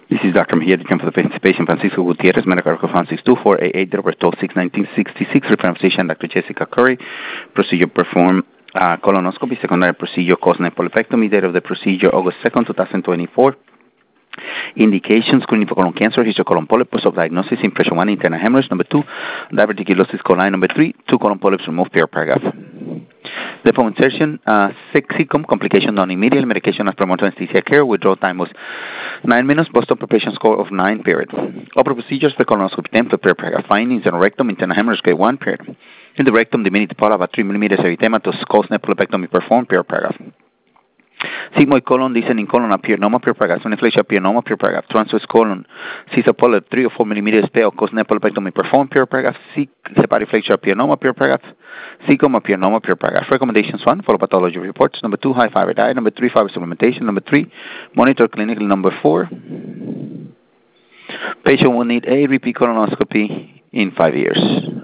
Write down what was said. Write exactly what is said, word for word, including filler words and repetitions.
This is Doctor Mejia, the for the patient Francisco Gutierrez, medical record found six two four eight eight, October twelfth, nineteen sixty-six, reference physician Doctor Jessica Curry, procedure performed uh, colonoscopy, secondary procedure caused nephrolepectomy, date of the procedure August second, twenty twenty-four. Indications: screening for colon cancer, history of colon polyp, post-diagnosis, impression one, internal hemorrhage. Number two, diverticulosis coli. Number three, two colon polyps removed per paragraph. The foam insertion, uh, sexicum, complication done immediately, medication as promoted anesthesia care, withdrawal time was nine minutes, post-op preparation score of nine, period. Upper procedures for colonoscopy, ten per paragraph. Findings in rectum, internal hemorrhage, grade one, period. In the rectum, diminuted polyp, about three millimeters erythema to cause nephrolepectomy performed, per paragraph. Sigmoid colon, descending colon appear normal per paragraph. Soniflacia appear normal per paragraph. Transverse colon, Caesar polyp, three or four millimeters pale, cause nephrolepectomy performed per paragraph. C hepatic flexure appear normal per paragraph. Cecum appear normal per paragraph. Recommendations: one, follow pathology reports. Number two, high fiber diet. Number three, fiber supplementation. Number three, monitor clinically. Number four, patient will need a repeat colonoscopy in five years.